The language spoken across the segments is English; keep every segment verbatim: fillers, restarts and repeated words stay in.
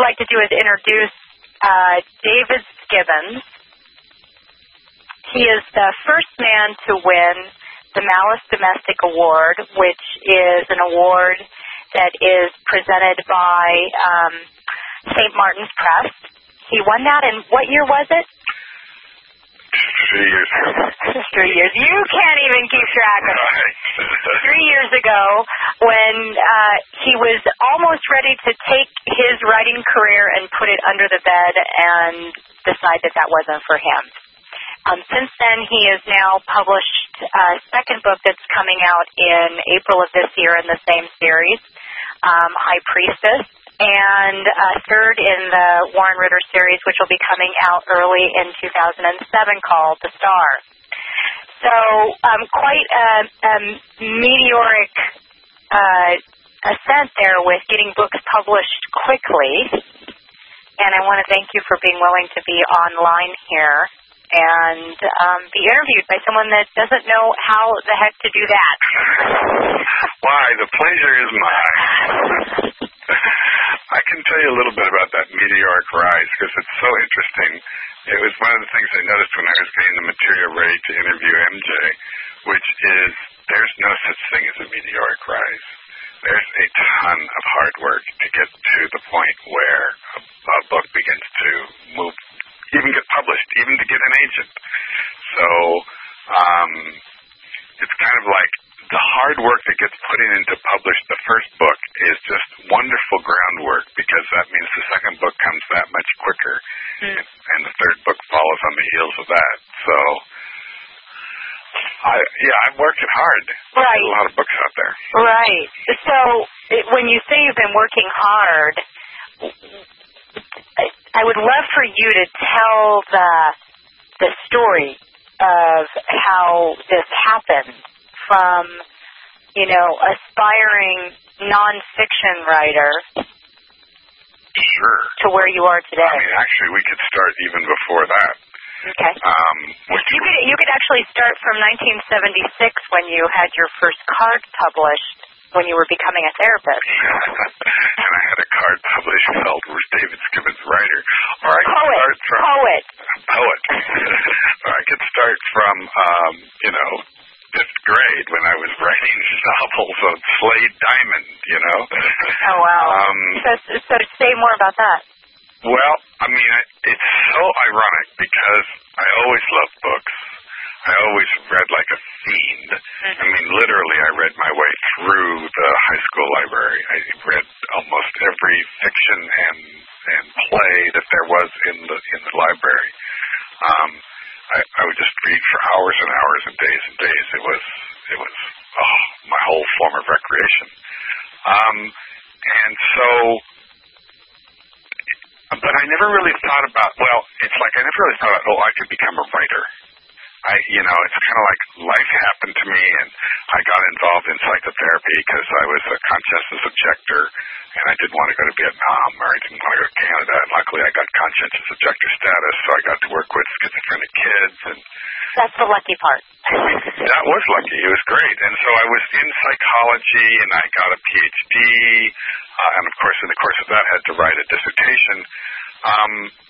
like to do is introduce uh, David Skibbons. He is the first man to win the Malice Domestic Award, which is an award that is presented by um, Saint Martin's Press. He won that in, what year was it? Three years ago. Three years. You can't even keep track of it. Three years ago, when uh, he was almost ready to take his writing career and put it under the bed and decide that that wasn't for him. Um, since then, he has now published a second book that's coming out in April of this year in the same series, um, High Priestess, and a third in the Warren Ritter series, which will be coming out early in two thousand seven, called The Star. So um, quite a, a meteoric uh, ascent there with getting books published quickly. And I want to thank you for being willing to be online here and um, be interviewed by someone that doesn't know how the heck to do that. Why, the pleasure is mine. I can tell you a little bit about that meteoric rise because it's so interesting. It was one of the things I noticed when I was getting the material ready to interview M J, which is there's no such thing as a meteoric rise. There's a ton of hard work to get to the point where a, a book begins to move, even get published, even to get an agent. So um, it's kind of like the hard work that gets put in to publish the first book is just wonderful groundwork because that means the second book comes that much quicker, mm. and, and the third book follows on the heels of that. So, I, yeah, I'm working hard. Right. There's a lot of books out there. Right. So, it, when you say you've been working hard, I, I would love for you to tell the the story of how this happened. From, you know, aspiring nonfiction writer sure. to where you are today. I mean, actually, we could start even before that. Okay. Um, you could you could actually start from nineteen seventy-six when you had your first card published when you were becoming a therapist. And I had a card published called David Skibbons Writer. Or I could poet. start from Poet. Poet. Or I could start from, um, you know, fifth grade when I was writing novels on Slade Diamond, you know. Oh, wow. Um, so, so say more about that. Well, I mean, it's so ironic because I always loved books. I always read like a fiend. Mm-hmm. I mean, literally, I read my way through the high school library. I read almost every fiction and and play that there was in the in the library. Um, I, I would just read for hours and hours and days and days. It was, it was oh, my whole form of recreation. Um, and so, but I never really thought about, well, it's like I never really thought, oh, I could become a writer. I, you know, it's kind of like life happened to me, and I got involved in psychotherapy because I was a conscientious objector, and I didn't want to go to Vietnam, or I didn't want to go to Canada, and luckily I got conscientious objector status, so I got to work with schizophrenic kids. And that's the lucky part. That was lucky. It was great. And so I was in psychology, and I got a P H D, uh, and of course, in the course of that, had to write a dissertation. Um,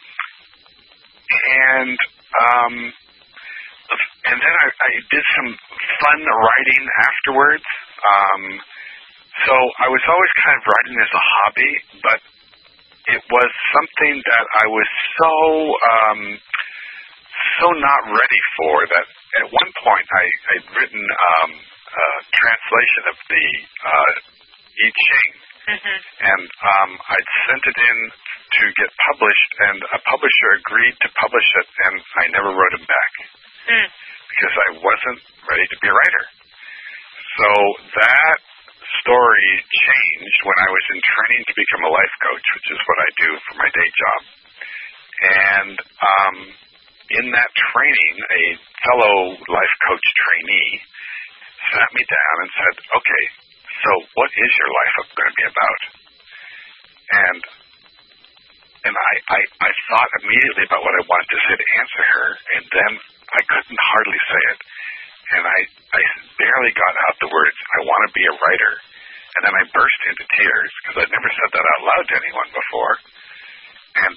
and... Um, And then I, I did some fun writing afterwards. Um, so I was always kind of writing as a hobby, but it was something that I was so um, so not ready for that at one point I, I'd written um, a translation of the uh, I Ching, mm-hmm. and um, I'd sent it in to get published, and a publisher agreed to publish it, and I never wrote him back. Mm. Because I wasn't ready to be a writer. So that story changed when I was in training to become a life coach, which is what I do for my day job. And um, in that training, a fellow life coach trainee sat me down and said, okay, so what is your life going to be about? And and I, I, I thought immediately about what I wanted to say to answer her, and then I couldn't hardly say it. And I, I barely got out the words, I want to be a writer. And then I burst into tears, because I'd never said that out loud to anyone before.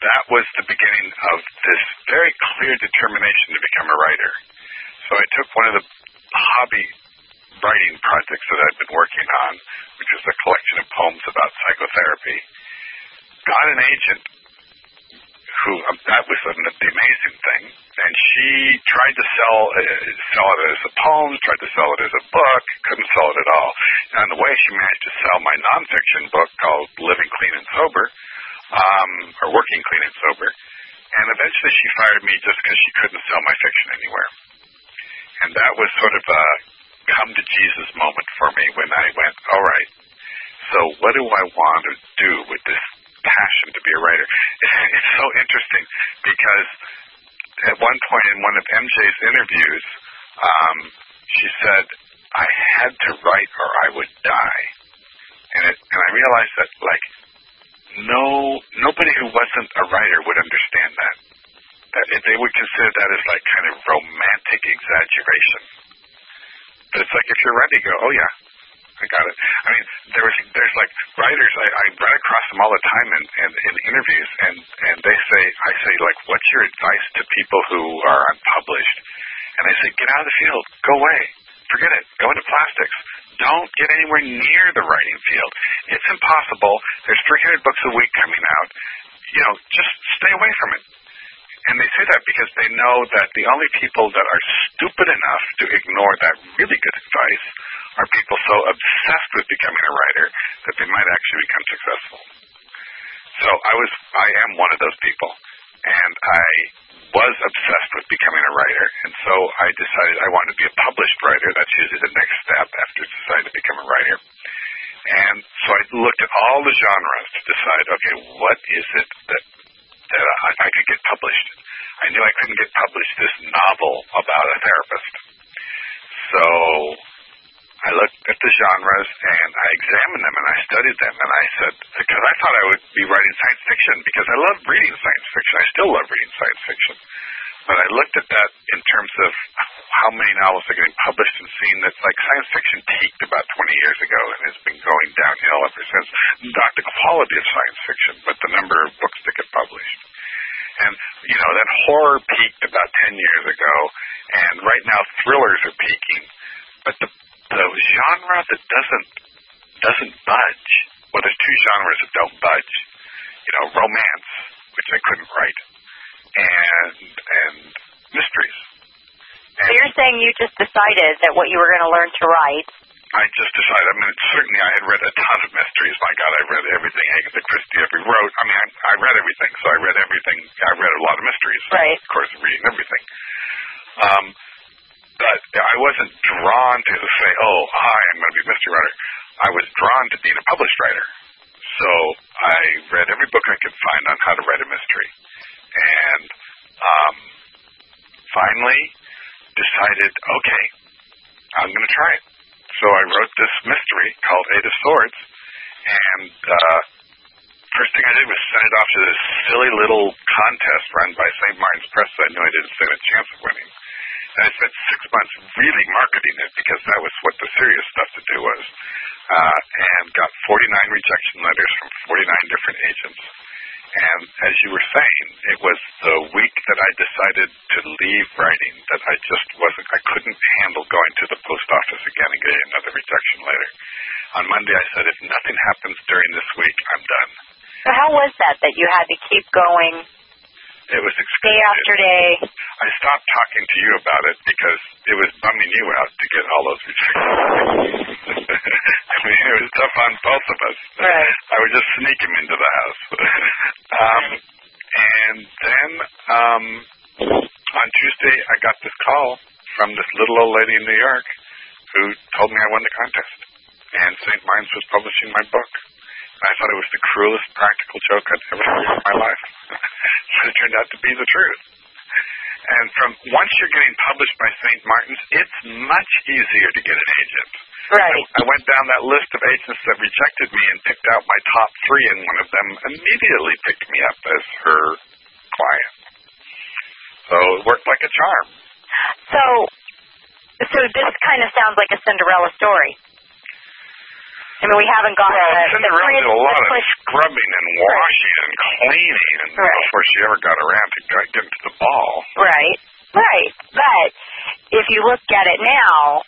that was the beginning of this very clear determination to become a writer. So I took one of the hobby writing projects that I'd been working on, which was a collection of poems about psychotherapy, got an agent who, um, that was the, the amazing thing, and she tried to sell uh, sell it as a poem, tried to sell it as a book, couldn't sell it at all. And on the way, she managed to sell my nonfiction book called Living Clean and Sober, um, or Working Clean and Sober, and eventually she fired me just because she couldn't sell my fiction anywhere. And that was sort of a come to Jesus moment for me when I went, all right, so what do I want to do with this passion to be a writer? It's so interesting because at one point in one of M J's interviews, um, she said, I had to write or I would die. And, it, and I realized that, like, no, nobody who wasn't a writer would understand that. That they would consider that as, like, kind of romantic exaggeration. But it's like, if you're ready, go, oh, yeah, I got it. I mean, there was, there's, like, writers, I, I run across them all the time in, in, in interviews, and, and they say, I say, like, what's your advice to people who are unpublished? And they say, get out of the field. Go away. Forget it. Go into plastics. Don't get anywhere near the writing field. It's impossible. There's three hundred books a week coming out. You know, just stay away from it. And they say that because they know that the only people that are stupid enough to ignore that really good advice are people so obsessed with becoming a writer that they might actually become successful. So I was, I am one of those people. And I was obsessed with becoming a writer. And so I decided I wanted to be a published writer. That's usually the next step after deciding to become a writer. And so I looked at all the genres to decide, okay, what is it that that I, I could get published. I knew I couldn't get published this novel about a therapist. So I looked at the genres and I examined them and I studied them and I said, because I thought I would be writing science fiction because I love reading science fiction. I still love reading science fiction. But I looked at that in terms of how many novels are getting published and seen that, like, science fiction peaked about twenty years ago and has been going downhill ever since. Not the quality of science fiction, but the number of books that get published. And, you know, that horror peaked about ten years ago, and right now thrillers are peaking. But the, the genre that doesn't doesn't budge, well, there's two genres that don't budge. You know, romance, which I couldn't write, and and mysteries. And so you're saying you just decided that what you were going to learn to write. I just decided. I mean, certainly I had read a ton of mysteries. My God, I read everything Agatha Christie ever wrote. I mean, I, I read everything, so I read everything. I read a lot of mysteries. Right. Of course, reading everything. Um, but I wasn't drawn to say, oh, hi, I'm going to be a mystery writer. I was drawn to being a published writer. So I read every book I could find on how to write a mystery. And um, finally decided, okay, I'm going to try it. So I wrote this mystery called Eight of Swords, and uh, first thing I did was send it off to this silly little contest run by Saint Martin's Press that I knew I didn't stand a chance of winning. And I spent six months really marketing it because that was what the serious stuff to do was, uh, and got forty-nine rejection letters from forty-nine different agents. And as you were saying, it was the week that I decided to leave writing that I just wasn't, I couldn't handle going to the post office again and getting another rejection letter. On Monday I said, if nothing happens during this week, I'm done. So how was that, that you had to keep going? It was day after day. I stopped talking to you about it because it was bumming you out to get all those rejections. I mean, it was tough on both of us. Right. I would just sneak him into the house. um, and then um, on Tuesday, I got this call from this little old lady in New York who told me I won the contest. And Saint Martin's was publishing my book. I thought it was the cruelest practical joke I'd ever heard in my life. But it turned out to be the truth. And from once you're getting published by Saint Martin's, it's much easier to get an agent. Right. I, I went down that list of agents that rejected me and picked out my top three, and one of them immediately picked me up as her client. So it worked like a charm. So, so this kind of sounds like a Cinderella story. I mean, we haven't gotten well, the, Cinderella the, did a lot the of scrubbing and washing and cleaning and right. before she ever got around to getting to the ball. Right, right. But if you look at it now,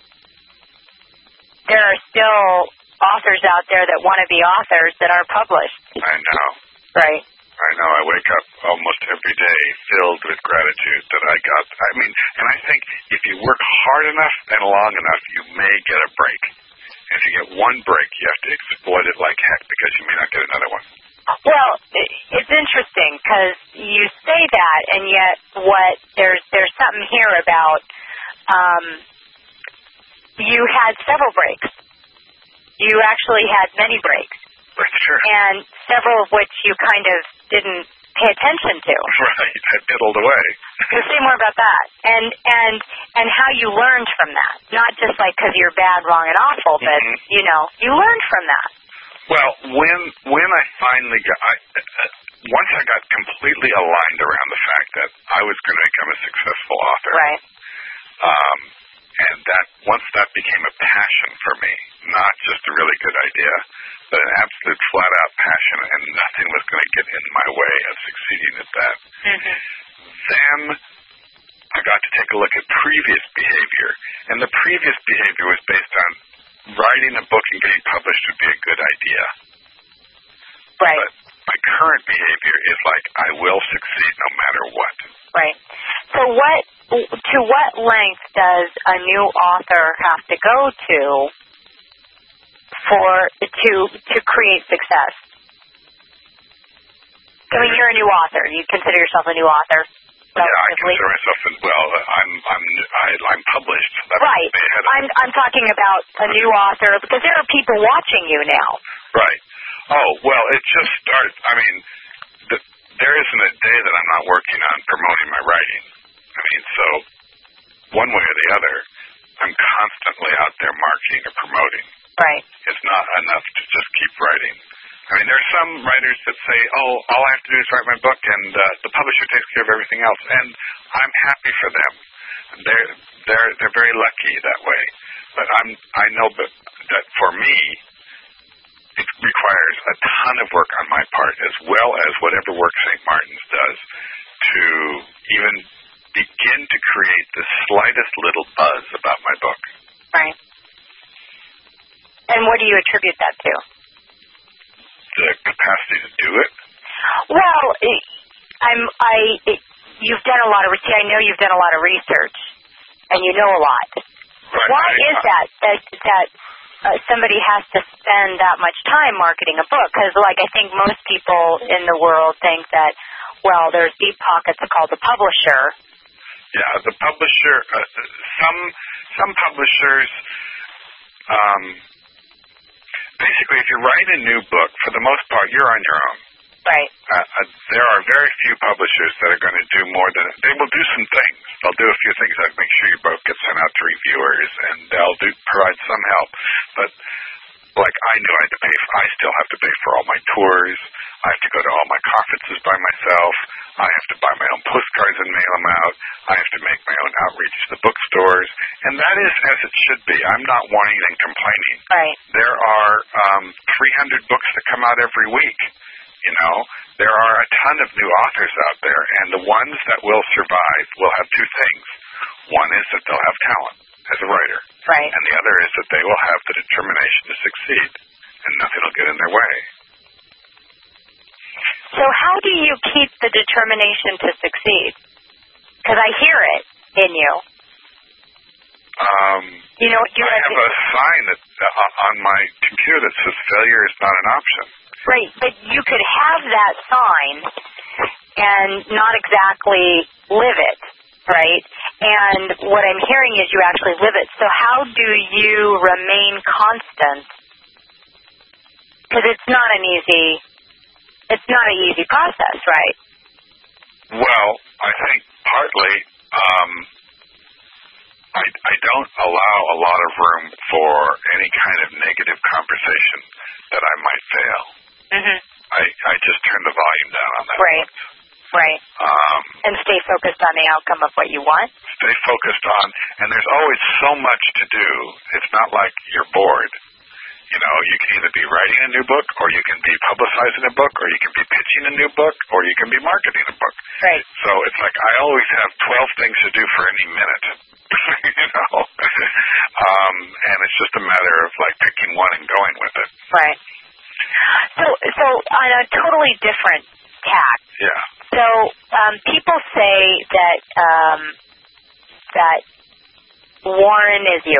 there are still authors out there that want to be authors that aren't published. I know. Right. I know. I wake up almost every day filled with gratitude that I got. I mean, and I think if you work hard enough and long enough, you may get a break. If you get one break, you have to exploit it like heck because you may not get another one. Well, it's interesting because you say that, and yet what there's there's something here about um, you had several breaks. You actually had many breaks. Sure. And several of which you kind of didn't pay attention to. Right, I piddled away. So say more about that, and and and how you learned from that. Not just like because you're bad, wrong, and awful, but mm-hmm. you know you learned from that. Well, when when I finally got, I, uh, once I got completely aligned around the fact that I was going to become a successful author. Right. Um, and that once that became a passion for me, not just a really good idea, but an absolute flat-out passion, and nothing was going to get in my way of succeeding at that. Mm-hmm. Then I got to take a look at previous behavior, and the previous behavior was based on writing a book and getting published would be a good idea. Right. But my current behavior is like, I will succeed no matter what. Right. So what, to what length does a new author have to go to for to to create success? I mean, you're a new author. You consider yourself a new author? Yeah, I consider myself. Well, I'm I'm I, I'm published. That's right. I'm I'm talking about a new author because there are people watching you now. Right. Oh well, it just started. I mean, the, there isn't a day that I'm not working on promoting my writing. I mean, so one way or the other, I'm constantly out there marketing or promoting. Right. It's not enough to just keep writing. I mean, there are some writers that say, oh, all I have to do is write my book and uh, the publisher takes care of everything else. And I'm happy for them. They're, they're, they're very lucky that way. But I'm, I know that, that for me, it requires a ton of work on my part as well as whatever work Saint Martin's does to even begin to create the slightest little buzz about my book. Right. And what do you attribute that to? The capacity to do it? Well, I'm. I. It, you've done a lot of. See, I know you've done a lot of research, and you know a lot. Right. Why I, is that? That that uh, somebody has to spend that much time marketing a book? Because, like, I think most people in the world think that, well, there's deep pockets called the publisher. Yeah, the publisher. Uh, some some publishers. Um, Basically, if you write a new book, for the most part, you're on your own. Right. Uh, uh, there are very few publishers that are going to do more than... They will do some things. They'll do a few things like make sure your book gets sent out to reviewers, and they'll do provide some help. But, like, I knew I had to pay... For, I still have to pay for all my tours. I have to go to all my conferences by myself. I have to buy my own postcards and mail them out. I have to make my own outreach to the bookstores. And that is as it should be. I'm not whining and complaining. Right. There are um, three hundred books that come out every week. You know, there are a ton of new authors out there, and the ones that will survive will have two things. One is that they'll have talent as a writer. Right. And the other is that they will have the determination to succeed, and nothing will get in their way. So how do you keep the determination to succeed? Because I hear it in you. Um, you know, you I have a sign that uh, on my computer that says failure is not an option. Right, but you could have that sign and not exactly live it, right? And what I'm hearing is you actually live it. So how do you remain constant? Because it's not an easy, it's not an easy process, right? Well, I think partly um, I, I don't allow a lot of room for any kind of negative conversation that I might fail. Mm-hmm. I, I just turn the volume down on that. Right, right. Um, and stay focused on the outcome of what you want. Stay focused on, and there's always so much to do. It's not like you're bored. You know, you can either be writing a new book, or you can be publicizing a book, or you can be pitching a new book, or you can be marketing a book. Right. So it's like I always have twelve things to do for any minute. You know, um, and it's just a matter of like picking one and going with it. Right. So, so on a totally different tack. Yeah. So um, people say that um, that Warren is you.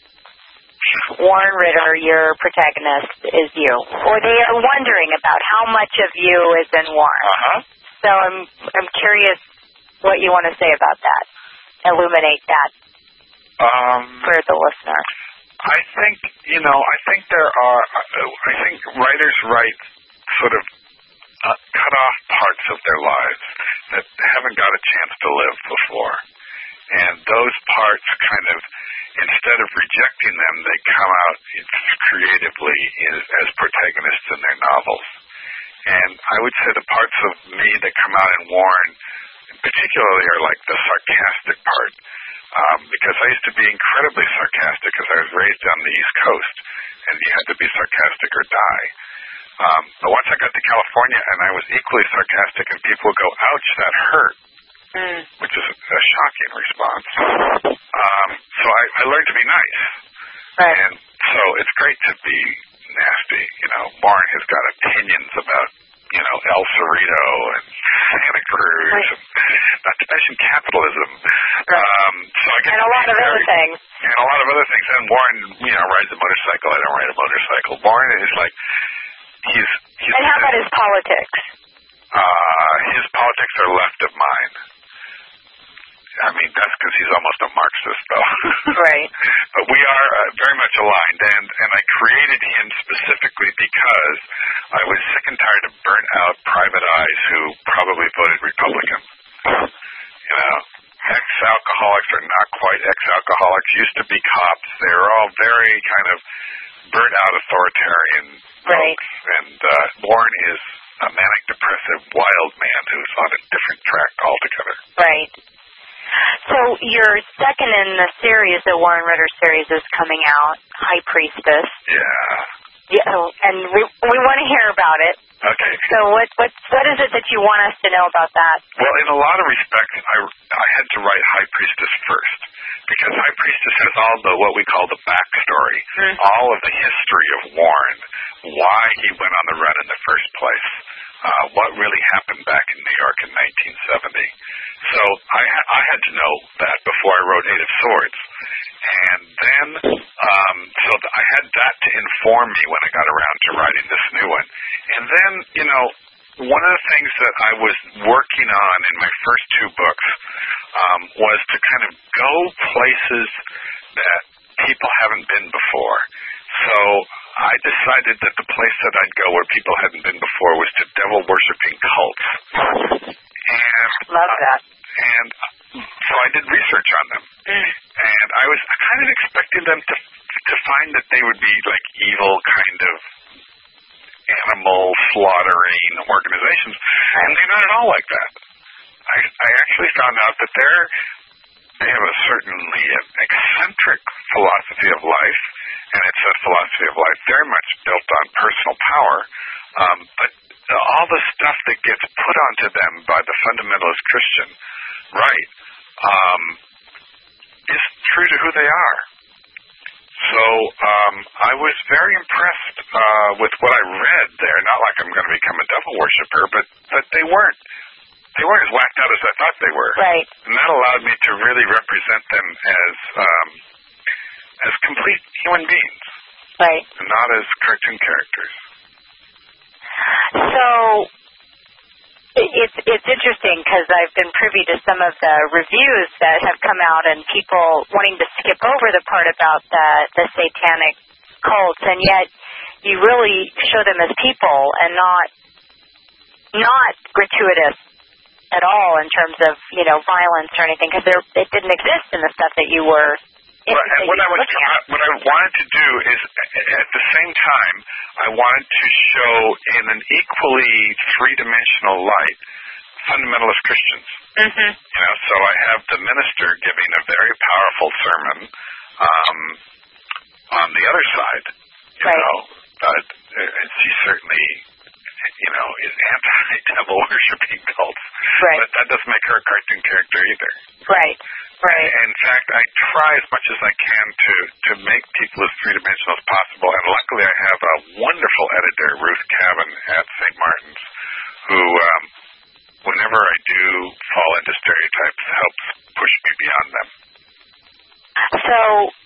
Warren Ritter, your protagonist, is you. Or they are wondering about how much of you is in Warren. Uh-huh. So I'm I'm curious what you want to say about that. Illuminate that um, for the listener. I think, you know, I think there are, I think writers write sort of uh, cut off parts of their lives that haven't got a chance to live before. And those parts kind of, instead of rejecting them, they come out creatively as, as protagonists in their novels. And I would say the parts of me that come out in Warren particularly are like the sarcastic part. Um, because I used to be incredibly sarcastic because I was raised on the East Coast, and you had to be sarcastic or die. Um, but once I got to California, and I was equally sarcastic, and people would go, ouch, that hurt, mm. which is a, a shocking response. Um, so I, I learned to be nice. Right. And so it's great to be nasty. You know, Warren has got opinions about, you know, El Cerrito and Santa Cruz, right. and not to mention capitalism. Right. Um, so I get and a lot of very, other things. And a lot of other things. And Warren, you know, rides a motorcycle. I don't ride a motorcycle. Warren is like, he's... he's and how about his politics? Uh, his politics are left of mine. I mean, that's because he's almost a Marxist, though. Right. But we are uh, very much aligned, and, and I created him specifically because I was sick and tired of burnt-out private eyes who probably voted Republican. You know, ex-alcoholics are not quite ex-alcoholics, used to be cops. They were all very kind of burnt-out authoritarian right. folks. And uh, Warren is a manic-depressive wild man who's on a different track altogether. Right. So your second in the series, the Warren Ritter series, is coming out, High Priestess. Yeah. Yeah, and we we want to hear about it. Okay. So what what what is it that you want us to know about that? Well, in a lot of respects, I, I had to write High Priestess first, because High Priestess has all the what we call the backstory, mm. all of the history of Warren, why he went on the run in the first place, uh, what really happened back in New York in nineteen seventy. So I, ha- I had to know that before I wrote Eight of Swords. And then, um, so th- I had that to inform me when I got around to writing this new one. And then, you know, one of the things that I was working on in my first two books um, was to kind of go places that people haven't been before. So I decided that the place that I'd go where people hadn't been before was to devil-worshipping cults. And, Love that. Uh, and so I did research on them. Mm. And I was kind of expecting them to to find that they would be like evil kind of animal slaughtering organizations. And they're not at all like that. I, I actually found out that they're, they have a certainly an eccentric philosophy of life, and it's a philosophy of life very much built on personal power. Um, but all the stuff that gets put onto them by the fundamentalist Christian right um, is true to who they are. So um, I was very impressed uh, with what I read there. Not like I'm going to become a devil worshiper, but, but they weren't. They weren't as whacked out as I thought they were. Right. And that allowed me to really represent them as um, as complete human beings. Right. And not as cartoon characters. So it's it's interesting because I've been privy to some of the reviews that have come out and people wanting to skip over the part about the, the satanic cults, and yet you really show them as people and not not gratuitous at all in terms of, you know, violence or anything, because it didn't exist in the stuff that you were Right, and what I, was, what I wanted to do is, at the same time, I wanted to show in an equally three-dimensional light fundamentalist Christians. Mm-hmm. You know, so I have the minister giving a very powerful sermon um, on the other side, you right. know, but uh, she certainly, you know, is anti-devil worshipping cults. Right. But that doesn't make her a cartoon character either. Right. Right. In fact, I try as much as I can to, to make people as three-dimensional as possible, and luckily I have a wonderful editor, Ruth Cavan, at Saint Martin's, who, um, whenever I do fall into stereotypes, helps push me beyond them. So,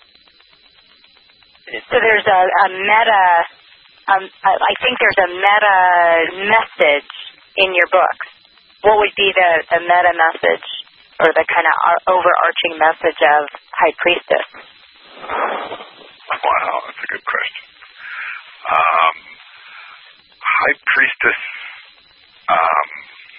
so there's a, a meta, um, I think there's a meta message in your books. What would be the, the meta message? Or the kind of overarching message of High Priestess? Wow, that's a good question. Um, High Priestess, um,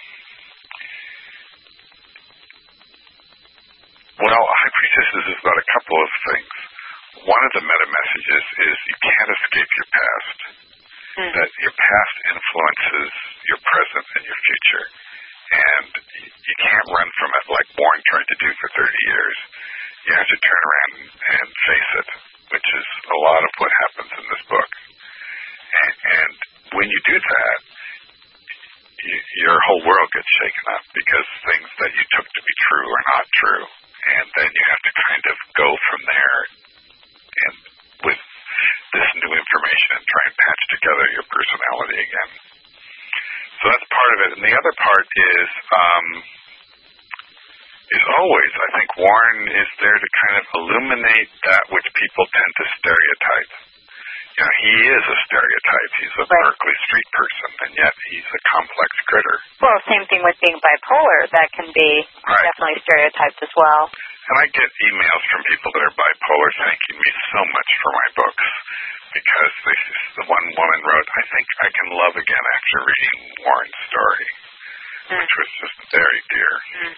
well, High Priestess is about a couple of things. One of the meta messages is you can't escape your past, mm. that your past influences your present and your future. And you can't run from it like Warren tried to do for thirty years. You have to turn around and face it, which is a lot of what happens in this book. And, and when you do that, you, your whole world gets shaken up because things that you took to be true are not true. And then you have to kind of go from there and with this new information and try and patch together your personality again. So that's part of it. And the other part is, um, is always, I think Warren is there to kind of illuminate that which people tend to stereotype. You know, he is a stereotype. He's a right. Berkeley street person, and yet he's a complex critter. Well, same thing with being bipolar. That can be right. definitely stereotyped as well. And I get emails from people that are bipolar thanking me so much for my books. Because this is the one woman wrote, I think I can love again after reading Warren's story, mm. which was just very dear. Mm.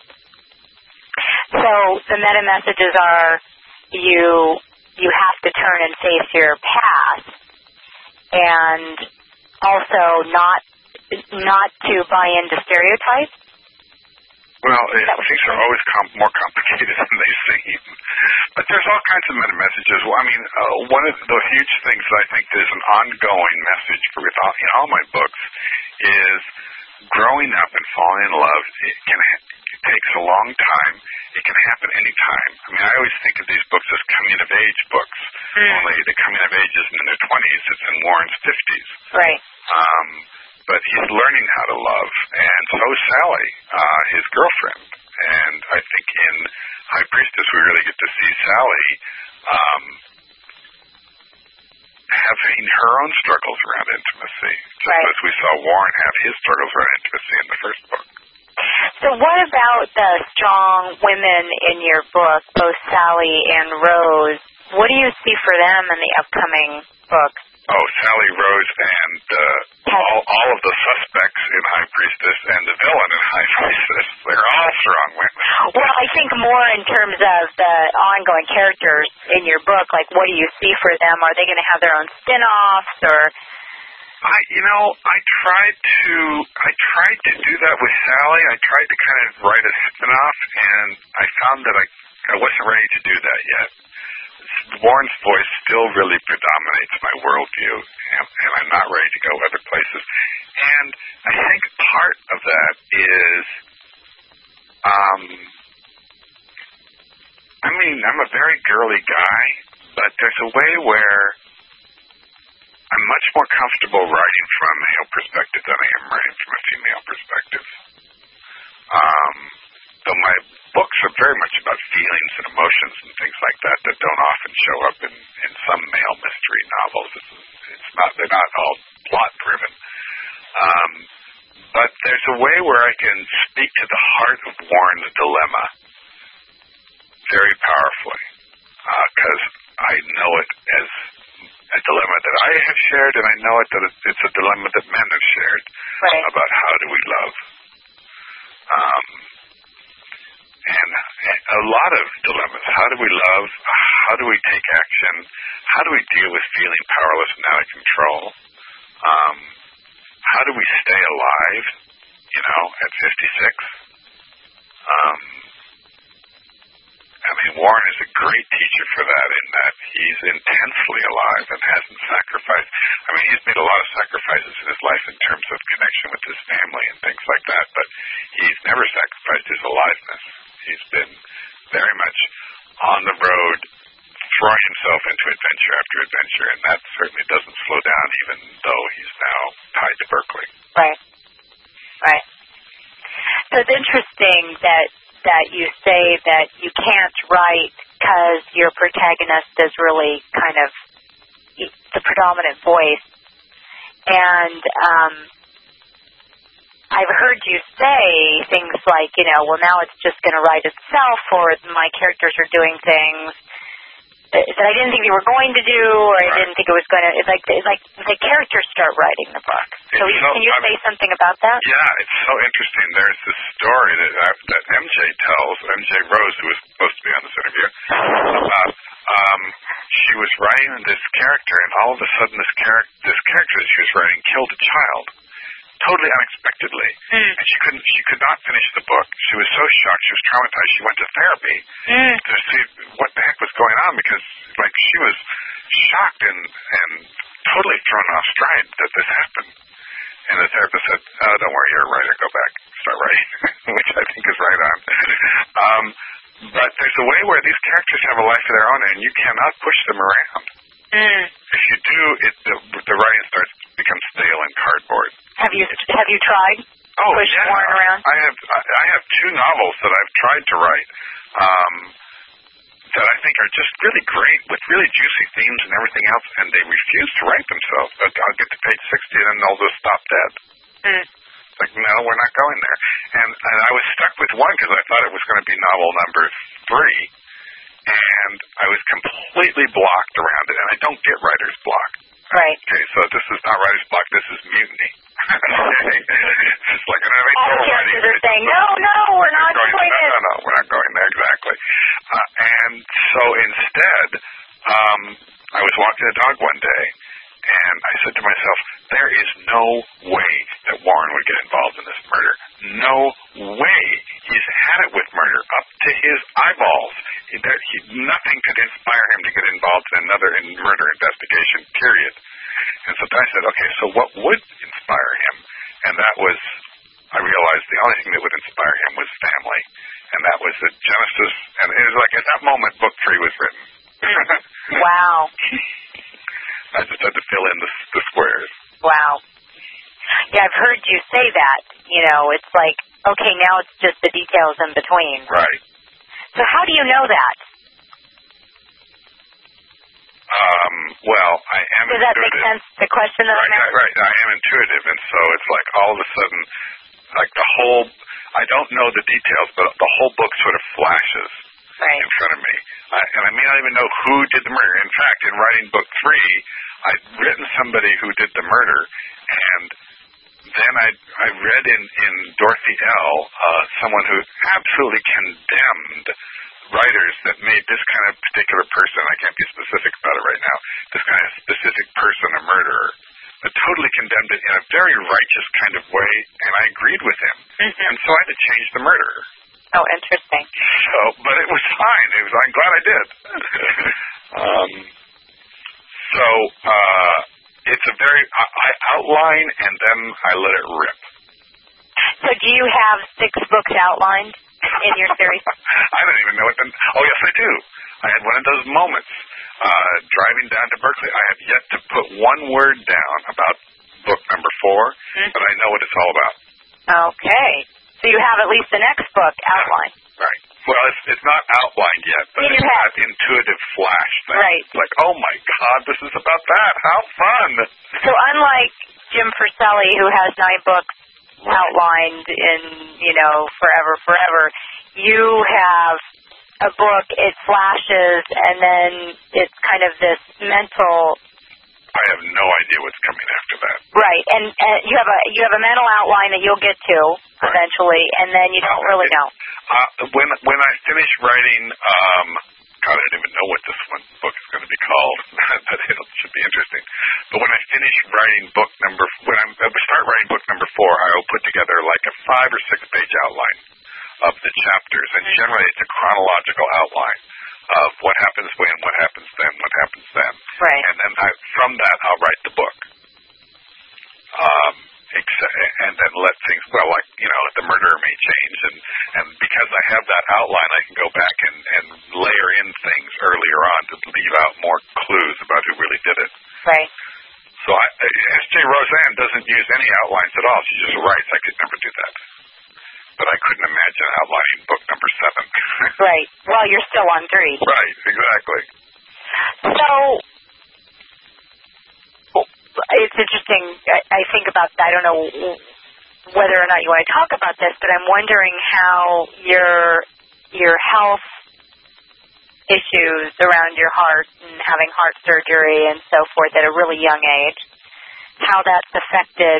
So the meta messages are you you have to turn and face your past, and also not not to buy into stereotypes. Well, it, things are always com- more complicated than they seem. But there's all kinds of meta messages. Well, I mean, uh, one of the huge things that I think there's an ongoing message with all, in all my books is growing up and falling in love. It can ha- it takes a long time. It can happen any time. I mean, I always think of these books as coming-of-age books. Mm. Only the coming-of-age isn't in their twenties. It's in Warren's fifties. Right. Um, but he's learning how to love, and so is Sally, uh, his girlfriend. And I think in High Priestess we really get to see Sally um, having her own struggles around intimacy, just right. as we saw Warren have his struggles around intimacy in the first book. So what about the strong women in your book, both Sally and Rose? What do you see for them in the upcoming book? Oh, Sally, Rose, and uh, all, all of the suspects in High Priestess and the villain in High Priestess. They're all strong women. Well, I think more in terms of the ongoing characters in your book. Like, what do you see for them? Are they going to have their own spin-offs, or? I, you know, I tried to, I tried to do that with Sally. I tried to kind of write a spin-off, and I found that I, I wasn't ready to do that yet. Warren's voice still really predominates my worldview, and, and I'm not ready to go other places. And I think part of that is, um, I mean, I'm a very girly guy, but there's a way where I'm much more comfortable writing from a male perspective than I am writing from a female perspective. Um, though my books are very much about feelings and emotions and things like that that don't often show up in, in some male mystery novels. It's, it's not, they're not all plot-driven. Um, but there's a way where I can speak to the heart of Warren's dilemma very powerfully, because uh, I know it as a dilemma that I have shared, and I know it that it's a dilemma that men have shared right. about how do we love. Um, and a lot of dilemmas. How do we love? How do we take action? How do we deal with feeling powerless and out of control? Um, how do we stay alive, you know, at fifty-six? Um, and And Warren is a great teacher for that in that he's intensely alive and hasn't sacrificed. I mean, he's made a lot of sacrifices in his life in terms of connection with his family and things like that, but he's never sacrificed his aliveness. He's been very much on the road, throwing himself into adventure after adventure, and that certainly doesn't slow down even though he's now tied to Berkeley. Right. Right. So it's interesting that that you say that you can't write because your protagonist is really kind of the predominant voice. And um, I've heard you say things like, you know, well, now it's just going to write itself, or my characters are doing things that I didn't think they were going to do, or I didn't think it was going to. It's like, it's like the characters start writing the book. So, you, so can you I say mean, something about that? Yeah, it's so interesting. There's this story that uh, that M J tells, M J Rose, who was supposed to be on this interview, about um, she was writing this character, and all of a sudden, this character, this character that she was writing, killed a child. Totally unexpectedly, mm. and she couldn't. She could not finish the book. She was so shocked. She was traumatized. She went to therapy mm. to see what the heck was going on, because, like, she was shocked and and totally thrown off stride that this happened. And the therapist said, "Oh, don't worry, you're a writer. Go back, start writing," which I think is right on. um, but there's a way where these characters have a life of their own, and you cannot push them around. Mm. If you do, it the, the writing starts to become stale and cardboard. Have you have you tried oh, push yeah. Warren around? I have I have two novels that I've tried to write um, that I think are just really great with really juicy themes and everything else, and they refuse to write themselves. But I'll get to page sixty and then they'll just stop dead. Mm. It's like, no, we're not going there. And and I was stuck with one because I thought it was going to be novel number three, and I was completely blocked around it. And I don't get writer's block. Right. Okay, so this is not writer's block. This is mutiny. Okay. It's like an all the characters are saying, no, no, we're not going doing it. No, no, no, we're not going there, exactly. Uh, and so instead, um, I was walking the dog one day, and I said to myself, there is no way that Warren would get involved in this murder. No way. He's had it with murder up to his eyeballs. He, there, he, nothing could inspire him to get involved in another in murder investigation, period. And so I said, okay, so what would inspire him? And that was, I realized the only thing that would inspire him was family. And that was the genesis. And it was like at that moment, book three was written. Wow. I just had to fill in the, the squares. Wow. Yeah, I've heard you say that. You know, it's like, okay, now it's just the details in between. Right. So how do you know that? Um, well, I am Does intuitive. that make sense, the question that right, I'm asking? Right, I am intuitive, and so it's like all of a sudden, like the whole, I don't know the details, but the whole book sort of flashes right. in front of me. I, and I may not even know who did the murder. In fact, in writing book three, I'd written somebody who did the murder, and then I I read in, in Dorothy L., uh, someone who absolutely condemned writers that made this kind of particular person, I can't be specific about it right now, this kind of specific person a murderer, but totally condemned it in a very righteous kind of way, and I agreed with him. Mm-hmm. And so I had to change the murderer. Oh, interesting. So, but it was fine. It was, I'm glad I did. um, so, uh, it's a very, I, I outline and then I let it rip. So do you have six books outlined in your series? I don't even know what the, oh yes I do. I had one of those moments, uh, driving down to Berkeley. I have yet to put one word down about book number four, mm-hmm. but I know what it's all about. Okay. So you have at least the next book outlined. Right. Well, it's, it's not outlined yet, but in it's that intuitive flash thing. Right. It's like, oh my God, this is about that. How fun. So unlike Jim Furcelli, who has nine books right. outlined in, you know, forever, forever, you have a book, it flashes, and then it's kind of this mental... I have no idea what's coming after that. Right, and, and you have a you have a mental outline that you'll get to right. eventually, and then you don't uh, really it, know. Uh, when when I finish writing, um, God, I don't even know what this one book is going to be called, but it should be interesting. But when I finish writing book number, when I'm, I start writing book number four, I will put together like a five or six page outline of the chapters, and generally it's a chronological outline of what happens when, what happens then, what happens then. Right. And then I, from that, I'll write the book. Um, except, and then let things, well, like, you know, the murderer may change, and, and because I have that outline, I can go back and, and layer in things earlier on to leave out more clues about who really did it. Right. So I, S J Roseanne doesn't use any outlines at all. She just writes. I could never do that. But I couldn't imagine outlining book number seven. Right. Well, you're still on three. Right, exactly. So it's interesting. I, I think about, I don't know whether or not you want to talk about this, but I'm wondering how your your health issues around your heart and having heart surgery and so forth at a really young age, how that's affected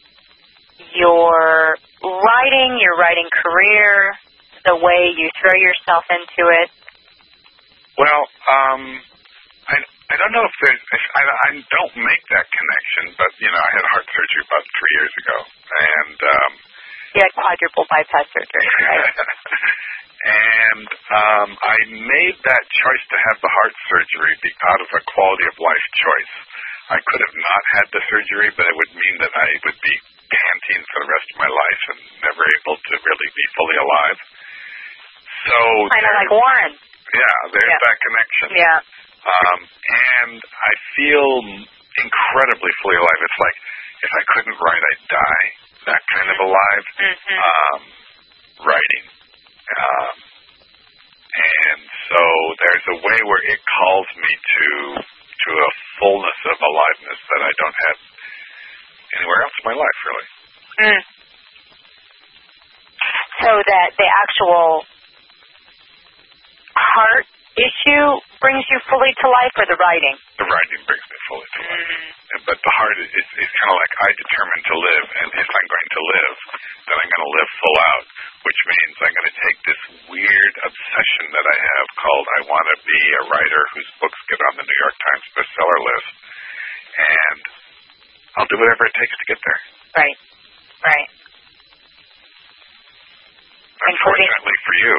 your writing, your writing career, the way you throw yourself into it. Well, um, I, I don't know if there's, if I, I don't make that connection, but, you know, I had heart surgery about three years ago, and um, you had quadruple bypass surgery, right? And um, I made that choice to have the heart surgery be out of a quality of life choice. I could have not had the surgery, but it would mean that I would be panting for the rest of my life and never able to really be fully alive. So kind of like Warren. Yeah, there's yeah. that connection. Yeah. Um, and I feel incredibly fully alive. It's like if I couldn't write, I'd die. That kind of alive. Mm-hmm. Um, writing. Um, and so there's a way where it calls me to to a fullness of aliveness that I don't have anywhere else in my life, really. Mm. So that the actual heart issue brings you fully to life, or the writing? The writing brings me fully to life. Mm. But the heart is, is, is kind of like I determined to live, and if I'm going to live, then I'm going to live full out, which means I'm going to take this weird obsession that I have called I want to be a writer whose books get on the New York Times bestseller list, and I'll do whatever it takes to get there. Right, right. Unfortunately for you.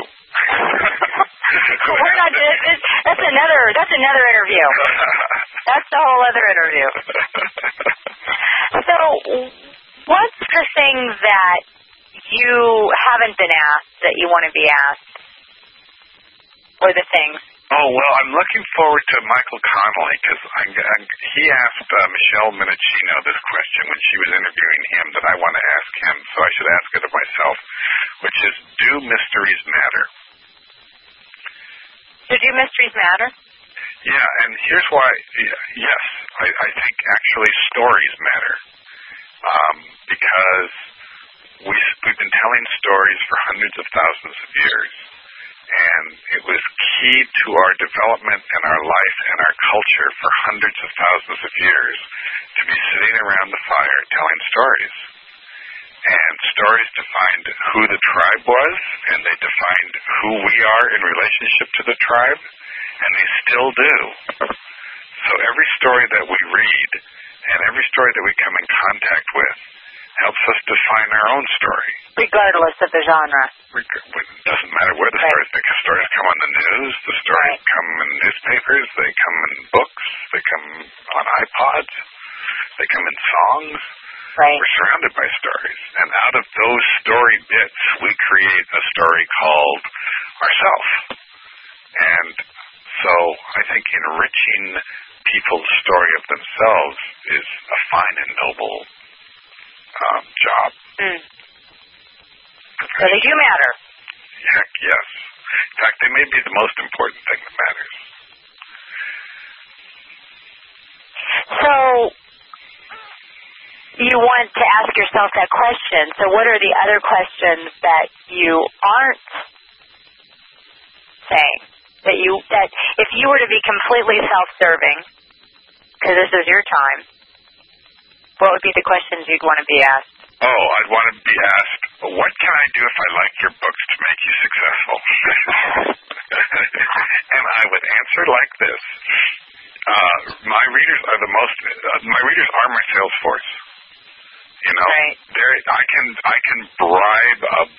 We're not. This, that's another. That's another interview. That's a whole other interview. So, what's the thing that you haven't been asked that you want to be asked, or the things? Oh, well, I'm looking forward to Michael Connelly, because he asked uh, Michelle Minnicino this question when she was interviewing him that I want to ask him, so I should ask it of myself, which is, do mysteries matter? So do mysteries matter? Yeah, and here's why. Yes, I, I think actually stories matter, um, because we, we've been telling stories for hundreds of thousands of years. And it was key to our development and our life and our culture for hundreds of thousands of years to be sitting around the fire telling stories. And stories defined who the tribe was, and they defined who we are in relationship to the tribe, and they still do. So every story that we read and every story that we come in contact with helps us define our own story. Regardless of the genre. It doesn't matter where the right. stories, the stories come on the news, the stories right. come in newspapers, they come in books, they come on iPods, they come in songs. Right. We're surrounded by stories. And out of those story bits, we create a story called ourself. And so I think enriching people's story of themselves is a fine and noble Um, job. Mm. So they do matter. Heck, yes. In fact, they may be the most important thing that matters. So you want to ask yourself that question. So what are the other questions that you aren't saying? That you that if you were to be completely self-serving, because this is your time, what would be the questions you'd want to be asked? Oh, I'd want to be asked, what can I do if I like your books to make you successful? And I would answer like this. Uh, my readers are the most, uh, my readers are my sales force. You know, right. I can I can bribe a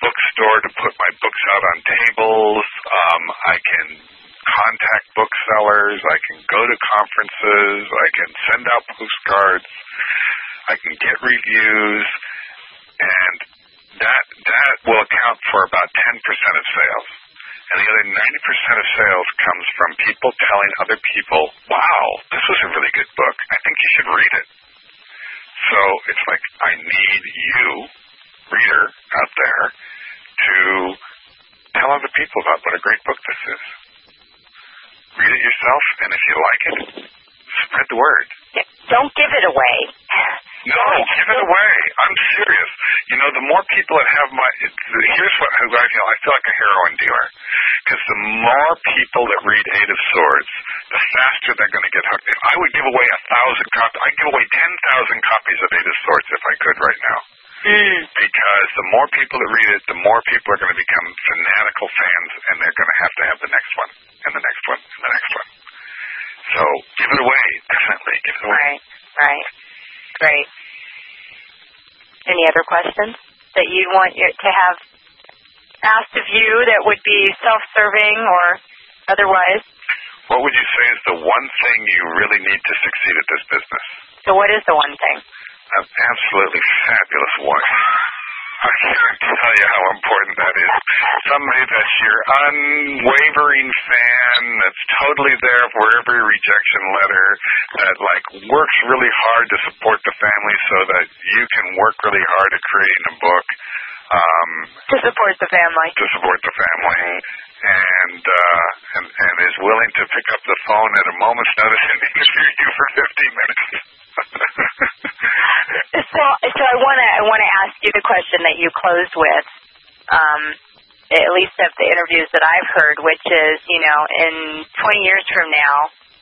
bookstore to put my books out on tables. Um, I can contact booksellers. I can go to conferences. I can send out postcards. I can get reviews. And that that will account for about ten percent of sales. And the other ninety percent of sales comes from people telling other people, wow, this was a really good book. I think you should read it. So it's like I need you, reader, out there to tell other people about what a great book this is. Read it yourself, and if you like it, spread the word. Don't give it away. No, give it away. I'm serious. You know, the more people that have my... It, here's what I feel. I feel like a heroin dealer. Because the more people that read Eight of Swords, the faster they're going to get hooked. I would give away a thousand copies. I'd give away ten thousand copies of Eight of Swords if I could right now. Mm. Because the more people that read it, the more people are going to become fanatical fans, and they're going to have to have the next one, and the next one, and the next one. So give it away. Definitely give it away. Right, right. Great. Any other questions that you'd want your, to have asked of you that would be self-serving or otherwise? What would you say is the one thing you really need to succeed at this business? So what is the one thing? An absolutely fabulous wife. I can't tell you how important that is. Somebody that's your unwavering fan, that's totally there for every rejection letter, that like works really hard to support the family so that you can work really hard at creating a book. Um, to support the family. To support the family. And, uh, and, and is willing to pick up the phone at a moment's notice and interview you for fifteen minutes. so, so I want to I want to ask you the question that you closed with, um, at least of the interviews that I've heard, which is, you know, in twenty years from now,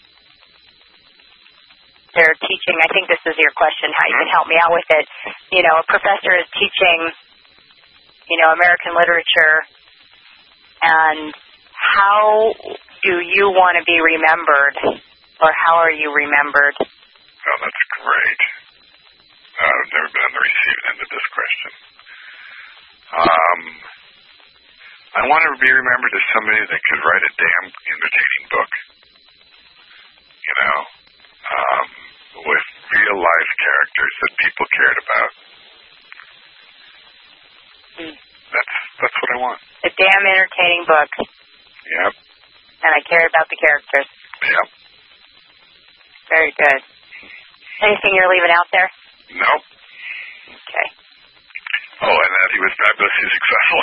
they're teaching. I think this is your question. How you can help me out with it? You know, a professor is teaching, you know, American literature, and how do you want to be remembered, or how are you remembered? Oh, that's great. Uh, I've never been on the receiving end of this question. Um, I want to be remembered as somebody that could write a damn entertaining book. You know, um, with real-life characters that people cared about. Mm. That's that's what I want. A damn entertaining book. Yep. And I care about the characters. Yep. Very good. Anything you're leaving out there? Nope. Okay. Oh, and that he was fabulously successful.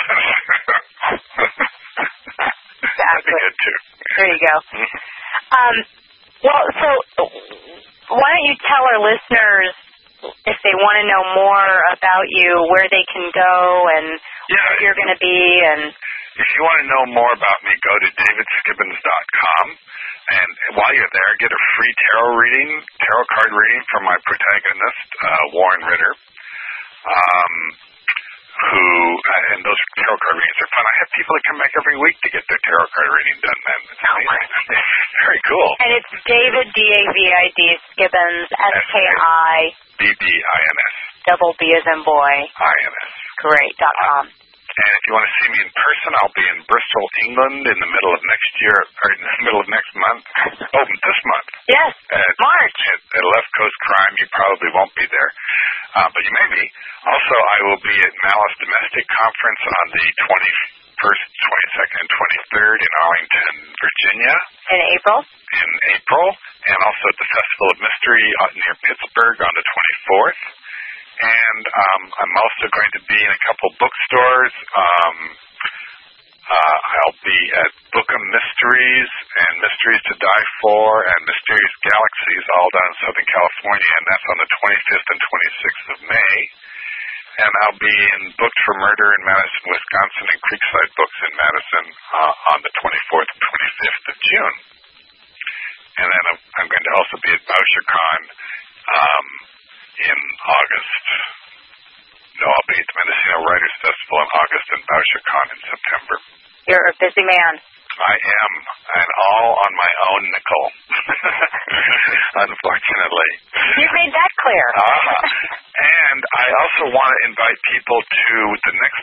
Exactly. That'd be good, too. There you go. um, well, so why don't you tell our listeners, if they want to know more about you, where they can go and yeah, where you're going to be? And if you want to know more about me, go to david skibbons dot com. And while you're there, get a free tarot reading, tarot card reading from my protagonist, uh, Warren Ritter, um, who, uh, and those tarot card readings are fun. I have people that come back every week to get their tarot card reading done, man. It's amazing. Very cool. And it's David, D A V I D, Skibbons, S K I B B I N S. Double B as in boy. I N S. Great, dot com. And if you want to see me in person, I'll be in Bristol, England in the middle of next year, or in the middle of next month. Oh, this month. Yes, at, March. At, at Left Coast Crime. You probably won't be there, uh, but you may be. Also, I will be at Malice Domestic Conference on the twenty-first, twenty-second, and twenty-third in Arlington, Virginia. In April? In April. And also at the Festival of Mystery near Pittsburgh on the twenty-fourth. And um, I'm also going to be in a couple bookstores. Um, uh, I'll be at Bookham Mysteries and Mysteries to Die For and Mysterious Galaxies, all down in Southern California, and that's on the twenty-fifth and twenty-sixth of May. And I'll be in Books for Murder in Madison, Wisconsin, and Creekside Books in Madison uh, on the twenty-fourth and twenty-fifth of June. And then I'm, I'm going to also be at BoucherCon um, in August. No, I'll be at the Mendocino Writers Festival in August and BoucherCon in September. You're a busy man. I am, and all on my own nickel, unfortunately. You've made that clear. uh, and I also want to invite people to the next Murder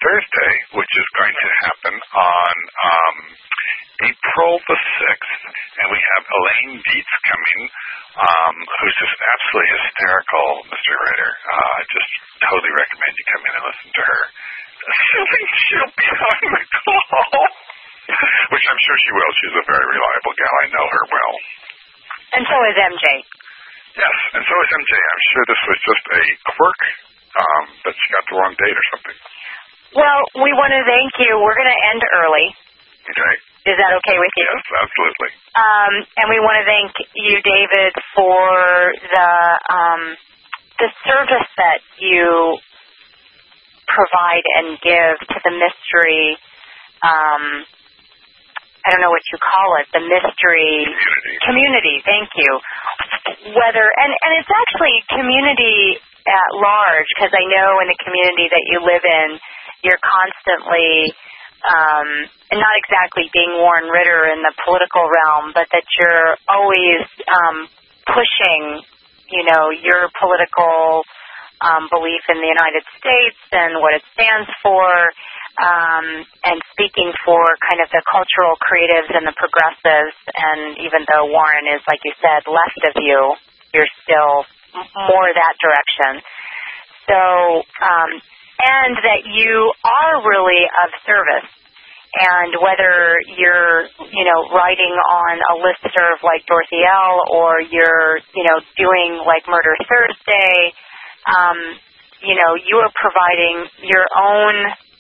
Thursday, which is going to happen on um, April the sixth, and we have Elaine Dietz coming, um, who's just absolutely hysterical, Mister Ritter. Uh, I just totally recommend you come in and listen to her. Assuming she'll be on the call, which I'm sure she will. She's a very reliable gal. I know her well. And so is M J. Yes, and so is M J. I'm sure this was just a quirk, um, that she got the wrong date or something. Well, we want to thank you. We're going to end early. Okay. Is that okay with you? Yes, absolutely. Um, and we want to thank you, David, for the um, the service that you provide and give to the mystery. Um, I don't know what you call it. The mystery community. Community. Thank you. Whether and and it's actually community at large, because I know in the community that you live in, you're constantly. Um, and not exactly being Warren Ritter in the political realm, but that you're always um, pushing, you know, your political um, belief in the United States and what it stands for, um, and speaking for kind of the cultural creatives and the progressives. And even though Warren is, like you said, left of you, you're still more that direction. So, um, and that you are really of service. And whether you're, you know, writing on a listserv like Dorothy L., or you're, you know, doing like Murder Thursday, um, you know, you are providing your own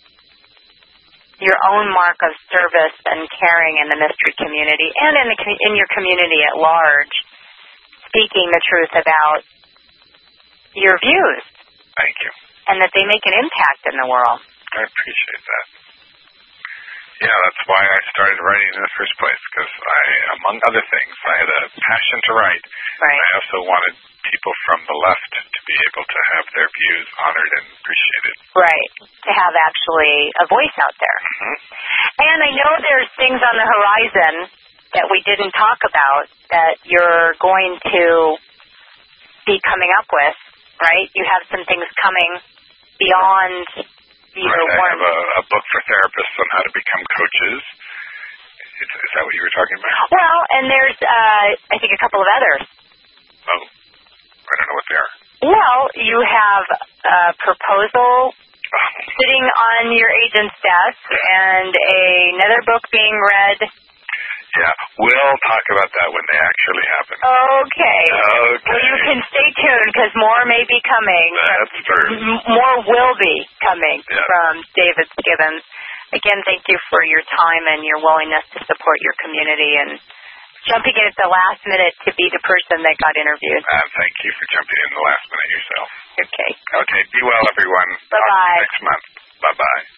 your own mark of service and caring in the mystery community and in the in your community at large, speaking the truth about your views. Thank you. And that they make an impact in the world. I appreciate that. Yeah, that's why I started writing in the first place, because I, among other things, I had a passion to write. Right. I also wanted people from the left to be able to have their views honored and appreciated. Right. To have actually a voice out there. Mm-hmm. And I know there's things on the horizon that we didn't talk about that you're going to be coming up with, right? You have some things coming beyond, you know, right, I one. have a, a book for therapists on how to become coaches. Is, is that what you were talking about? Well, and there's, uh, I think, a couple of others. Oh, I don't know what they are. Well, you have a proposal Oh. sitting on your agent's desk and a, another book being read. Yeah, we'll talk about that when they actually happen. Okay. Okay. Well, you can stay tuned because more may be coming. That's true. M- more will be coming yeah. from David Skibbons. Again, thank you for your time and your willingness to support your community and jumping in at the last minute to be the person that got interviewed. Uh, thank you for jumping in the last minute yourself. Okay. Okay, be well, everyone. Bye-bye. Next month. Bye-bye.